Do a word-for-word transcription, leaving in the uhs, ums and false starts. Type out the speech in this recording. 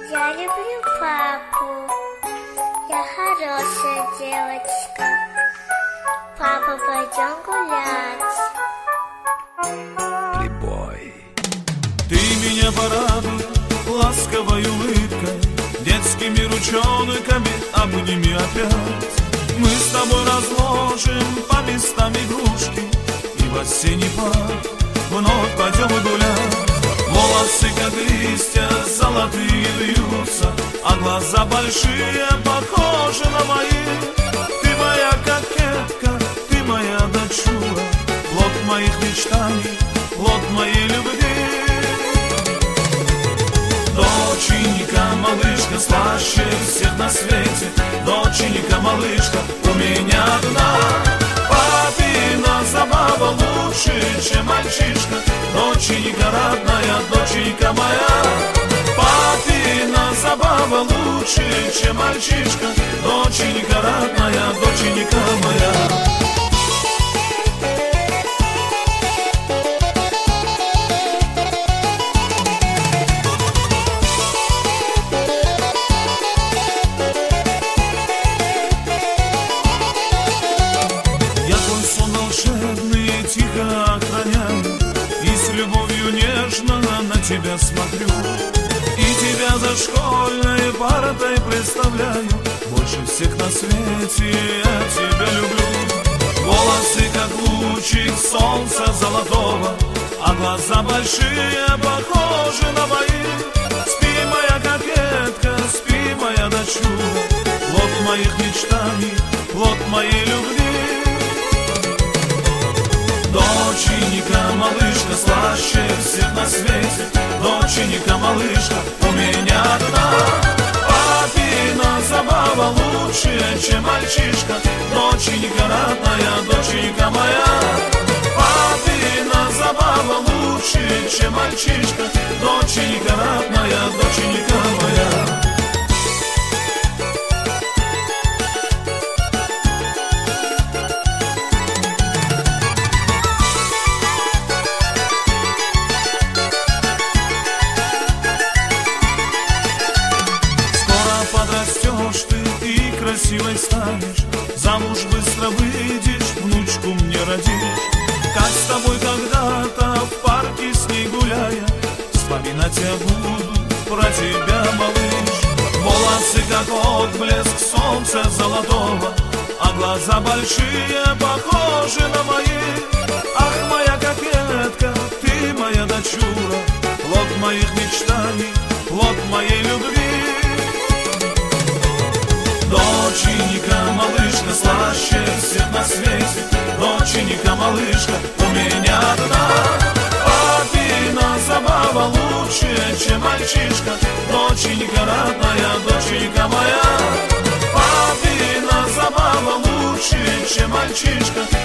Я люблю папу. Я хорошая девочка. Папа, пойдем гулять. Плейбой. Ты меня порадуй ласковой улыбкой, детскими ручонками обними опять. Мы с тобой разложим по местам игрушки, и в осенний парк вновь пойдем гулять. Волосы, как листья, золотые вьются, а глаза большие, похожи на мои. Ты моя кокетка, ты моя дочура, плод моих мечтаний, плод моей любви. Доченька, малышка, слаще всех на свете. Доченька, малышка, у меня одна. Папина забава лучше, чем мальчишка. Доченька родная, доченька моя. Папина забава лучше, чем мальчишка. Доченька родная, доченька моя. Тихо охраняю и с любовью нежно на тебя смотрю, и тебя за школьной партой представляю. Больше всех на свете я тебя люблю. Волосы, как лучик солнца золотого, а глаза большие, похожи на мои. Спи, моя кокетка, спи, моя дочура, плод моих мечтаний, плод моей любви. Доченька, малышка, слаще всех на свете. Доченька, малышка, у меня одна. Папина забава лучше, чем мальчишка. Доченька родная, доченька моя. Папина забава лучше, чем мальчишка. Доченька родная, доченька моя. Подрастешь ты и красивой станешь, замуж быстро выйдешь, внучку мне родишь. Как с тобой когда-то в парке с ней гуляя, вспоминать я буду про тебя, малыш. Волосы, как отблеск солнца золотого, а глаза большие, похожи на мои. Ах, моя кокетка, ты моя дочура, плод моих мечтаний, плод моей любви. Доченька, малышка, слаще всех на свете. Доченька, малышка, у меня одна. Папина забава лучше, чем мальчишка. Доченька родная, доченька моя. Папина забава лучше, чем мальчишка.